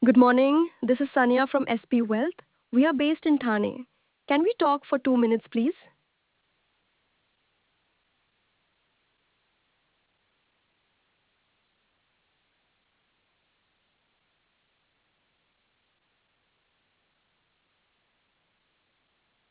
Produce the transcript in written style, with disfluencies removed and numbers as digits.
Good morning. This is Sanya from SP Wealth. We are based in Thane. Can we talk for 2 minutes, please?